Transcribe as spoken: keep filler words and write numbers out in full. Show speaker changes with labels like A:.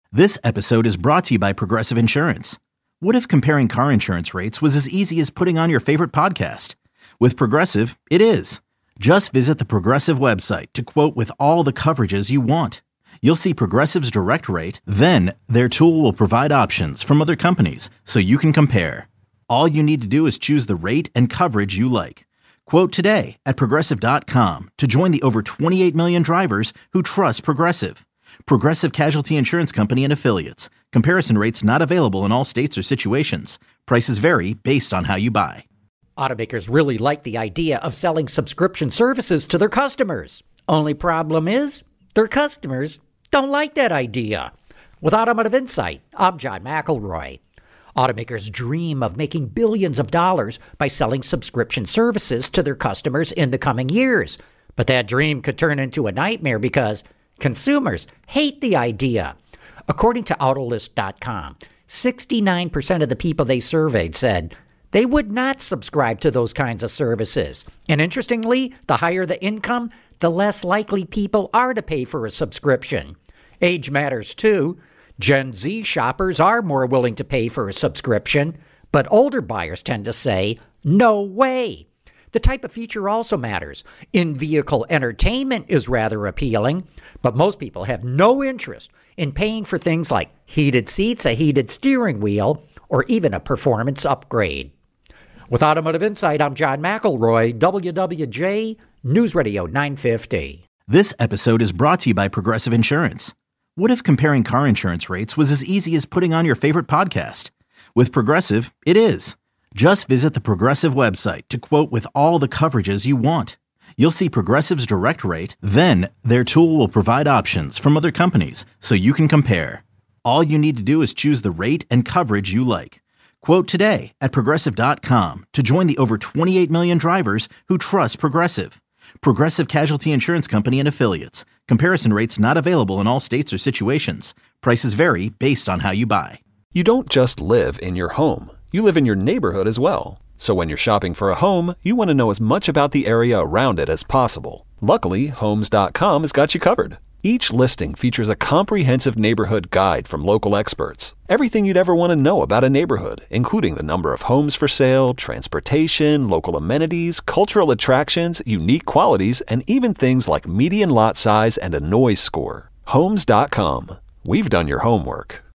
A: This episode is brought to you by Progressive Insurance. What if comparing car insurance rates was as easy as putting on your favorite podcast? With Progressive, it is. Just visit the Progressive website to quote with all the coverages you want. You'll see Progressive's direct rate, then their tool will provide options from other companies so you can compare. All you need to do is choose the rate and coverage you like. Quote today at progressive dot com to join the over twenty-eight million drivers who trust Progressive. Progressive Casualty Insurance Company and Affiliates. Comparison rates not available in all states or situations. Prices vary based on how you buy.
B: Automakers really like the idea of selling subscription services to their customers. Only problem is, their customers don't like that idea. With Automotive Insight, I'm John McElroy. Automakers dream of making billions of dollars by selling subscription services to their customers in the coming years. But that dream could turn into a nightmare because consumers hate the idea. According to Autolist dot com, sixty-nine percent of the people they surveyed said they would not subscribe to those kinds of services. And interestingly, the higher the income, the less likely people are to pay for a subscription. Age matters too. Gen Z shoppers are more willing to pay for a subscription, but older buyers tend to say, no way. The type of feature also matters. In-vehicle entertainment is rather appealing, but most people have no interest in paying for things like heated seats, a heated steering wheel, or even a performance upgrade. With Automotive Insight, I'm John McElroy, W W J News Radio nine fifty.
A: This episode is brought to you by Progressive Insurance. What if comparing car insurance rates was as easy as putting on your favorite podcast? With Progressive, it is. Just visit the Progressive website to quote with all the coverages you want. You'll see Progressive's direct rate, then their tool will provide options from other companies so you can compare. All you need to do is choose the rate and coverage you like. Quote today at progressive dot com to join the over twenty-eight million drivers who trust Progressive. Progressive Casualty Insurance Company and Affiliates. Comparison rates not available in all states or situations. Prices vary based on how you buy.
C: You don't just live in your home. You live in your neighborhood as well. So when you're shopping for a home, you want to know as much about the area around it as possible. Luckily, Homes dot com has got you covered. Each listing features a comprehensive neighborhood guide from local experts. Everything you'd ever want to know about a neighborhood, including the number of homes for sale, transportation, local amenities, cultural attractions, unique qualities, and even things like median lot size and a noise score. Homes dot com. We've done your homework.